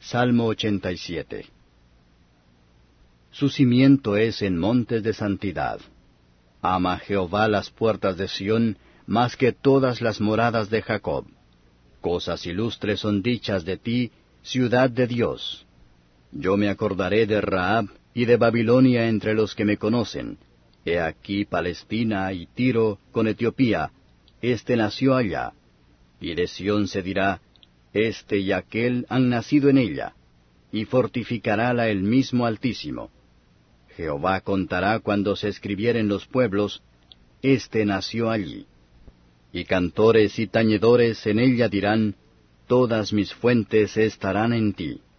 Salmo 87. Su cimiento es en montes de santidad. Ama Jehová las puertas de Sión más que todas las moradas de Jacob. Cosas ilustres son dichas de ti, ciudad de Dios. Yo me acordaré de Rahab y de Babilonia entre los que me conocen. He aquí Palestina y Tiro con Etiopía, éste nació allá. Y de Sión se dirá, este y aquel han nacido en ella, y fortificarála el mismo Altísimo. Jehová contará cuando se escribieren los pueblos, este nació allí. Y cantores y tañedores en ella dirán, todas mis fuentes estarán en ti.